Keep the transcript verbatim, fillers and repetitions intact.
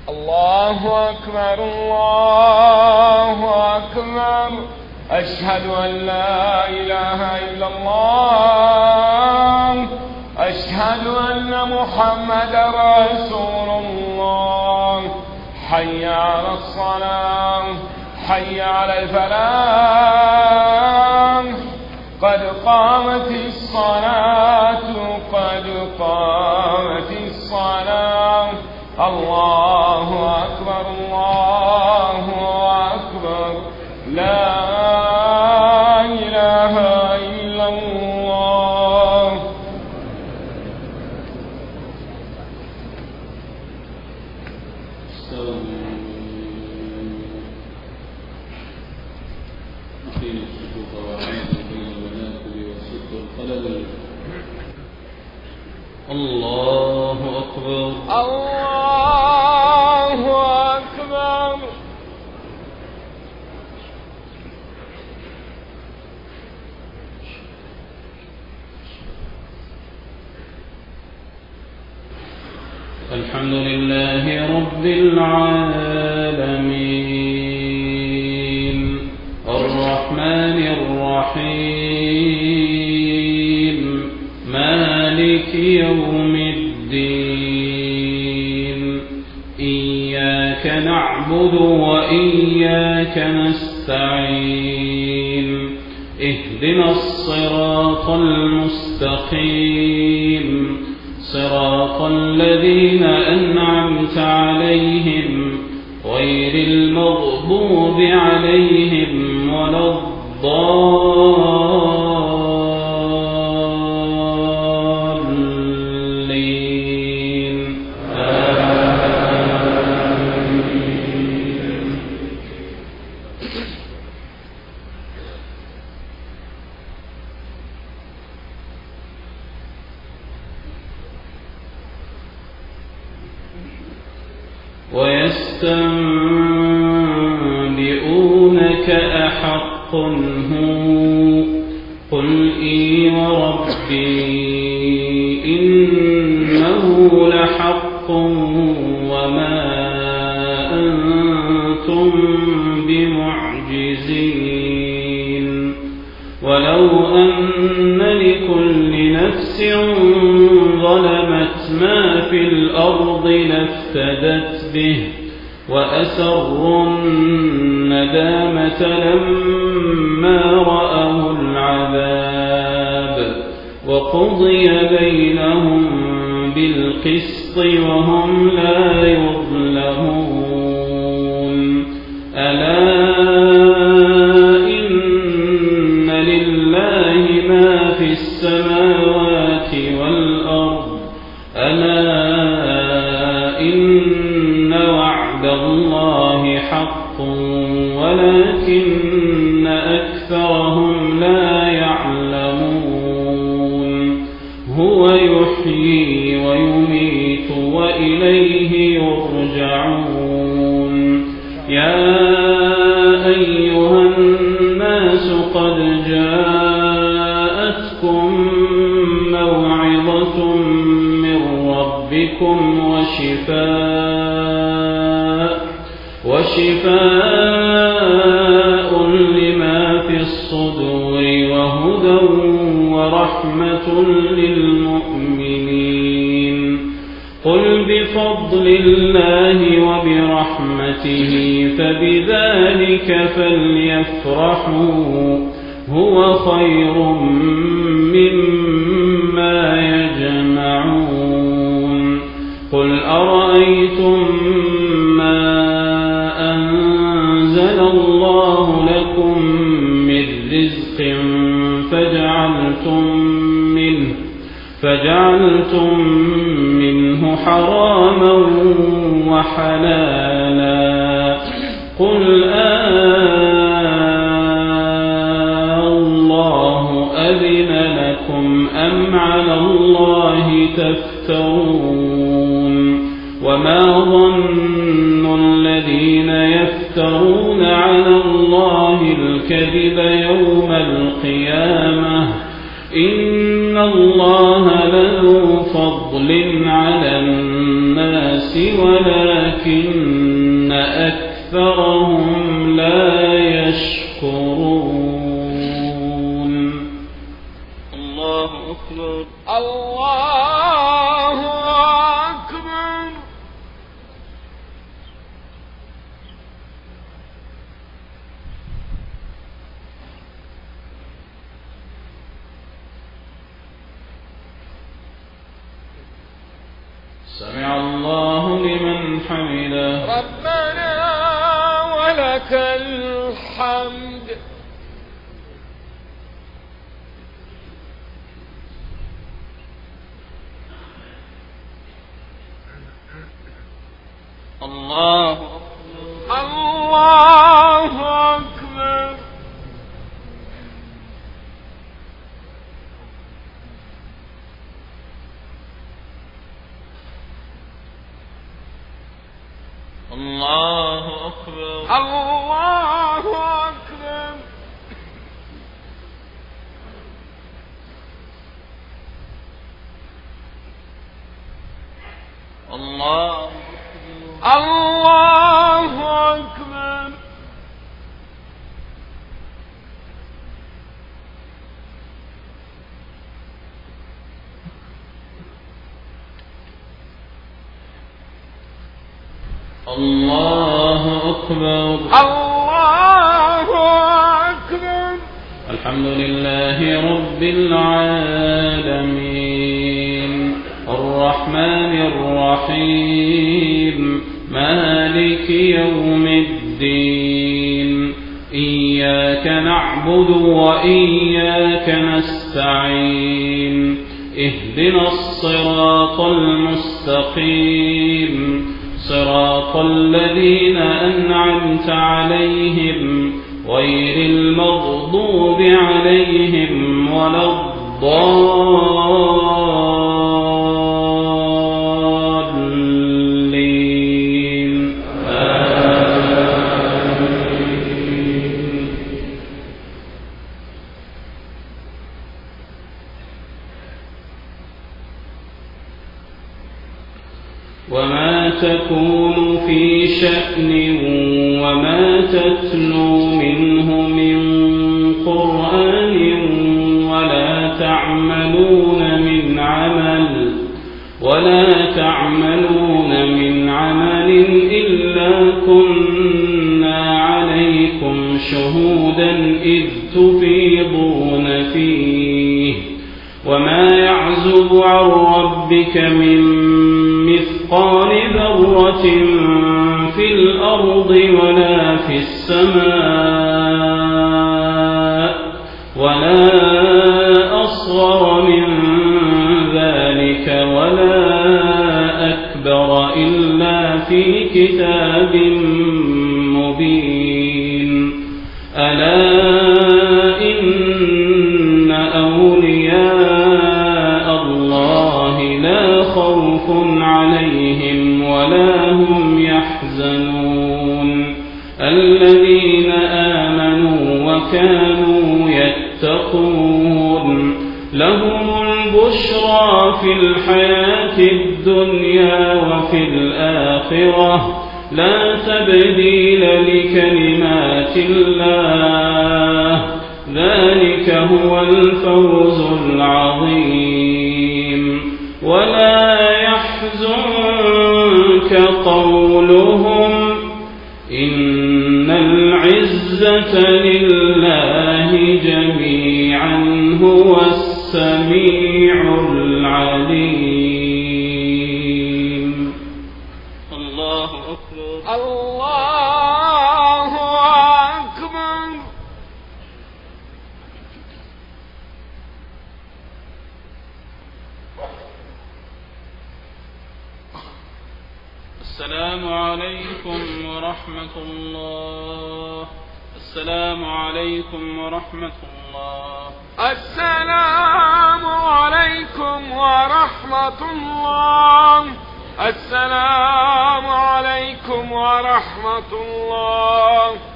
الله أكبر الله أكبر. أشهد أن لا إله إلا الله. أشهد أن محمد رسول الله. حي على الصلاة حي على الفلاح. قد قامت الصلاة قد قامت الصلاة. الله أكبر الله أكبر. لا إله إلا الله. أقيم الصفوف وأعيدوا بين المناكب وسدوا الخلل. الله أكبر الله أكبر. الحمد لله رب العالمين الرحمن الرحيم مالك يوم الدين. إياك نعبد وإياك نستعين. اهدنا الصراط المستقيم صراط الذين أنعمت عليهم غير المغضوب عليهم ولا الضالين. آمين. ويستنبئونك أحق هو قل إي وربي إنه لحق وما أنتم بمعجزين. ولو أن لكل نفس ظلمت ما في الأرض لافتدت به وأسروا الندامة لما رأوا العذاب وقضي بينهم بالقسط وهم لا يظلمون. ألا إن لله ما في السماوات والأرض. ألا إن وعد الله حق ولكن أكثرهم لا يعلمون. هو يحيي ويميت وإليه يرجعون. يا أيها الناس قد جاءتكم موعظة من ربكم وشفاء وشفاء لما في الصدور وهدى ورحمة للمؤمنين. قل بفضل الله وبرحمته فبذلك فليفرحوا هو خير مما يجمعون. قل أرأيتم ما أنزل الله لكم من رزق فجعلتم منه فجعلتم منه حراما وحلالا. قل الله أذن لكم أم على الله تفترون. وما ظن الذين يفترون على الله الكذب يوم القيامة إن الله لذو فضل على الناس ولكن ولكن أكثرهم لا يشكرون. الله أكبر. الله أكبر. سمع الله لمن حمده. ربنا ولك الحمد. الله الله أكبر. الله أكبر. الله أكبر. الله الله أكبر. الله أكبر. الله أكبر. الحمد لله رب العالمين الرحمن الرحيم مالك يوم الدين إياك نعبد وإياك نستعين اهدنا الصراط المستقيم صراط الذين أنعمت عليهم غير المغضوب عليهم ولا الضالين آمين. وما تكون في شأن وما تتلو منه من قرآن ولا تعملون من عمل ولا تعملون من عمل إلا كنا عليكم شهودا إذ تفيضون فيه وما يعزب عن ربك من مثقال ذرة في الأرض ولا في السماء ولا أصغر من ذلك ولا أكبر إلا في كتاب مبين. ألا إن أولياء الله لا خوف عليهم ولا هم يحزنون الذين آمنوا وكانوا يتقون لهم البشرى في الحياة الدنيا وفي الآخرة لا تبديل لكلمات الله ذلك هو الفوز العظيم. ولا يحزنك قولهم إن العزة لله جميعا هو السميع العليم. الله أكبر. الله أكبر. السلام عليكم ورحمة الله. السلام عليكم ورحمة الله. السلام عليكم ورحمة الله. السلام عليكم ورحمة الله.